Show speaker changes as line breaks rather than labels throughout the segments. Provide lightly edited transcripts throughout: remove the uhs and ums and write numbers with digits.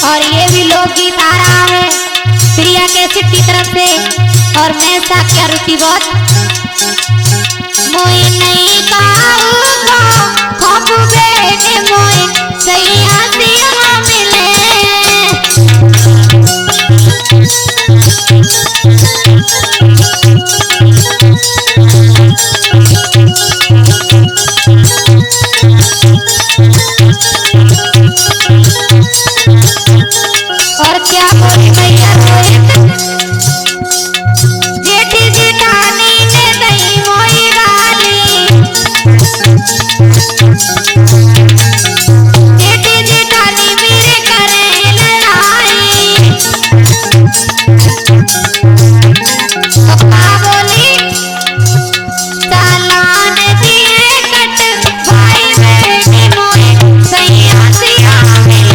और ये भी लोकगीत आ रहा है प्रिया कैसेट की तरफ से और मैं साक्या रुचि बहुत मोई नहीं काऊगा खप बेटे मोई सही आसिया मिले और क्या बोले भैया रोहित जेठी जेठानी ने दही मोई गाली जेठी जेठानी मेरे करे लड़ाई पप्पा बोली चालान दिए कट भाई बेटी मोई सही आसिया मिले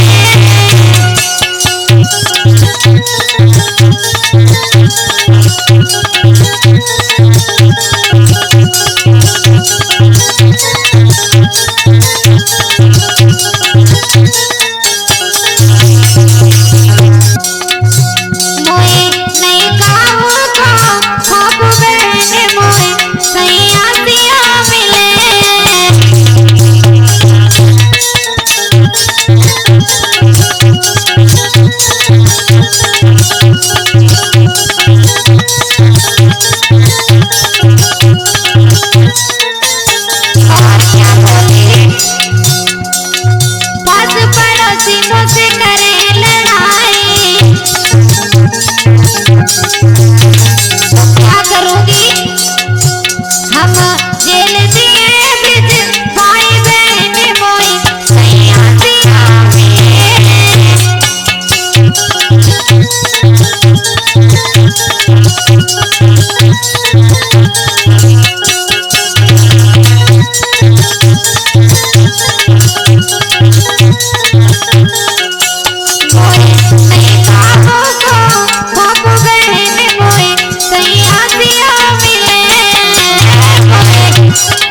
पड़ोसियों से करें लड़ाई तो क्या करोगी हम जेल दिए ब्रिज भाई बहन मोई सही आसिया मिले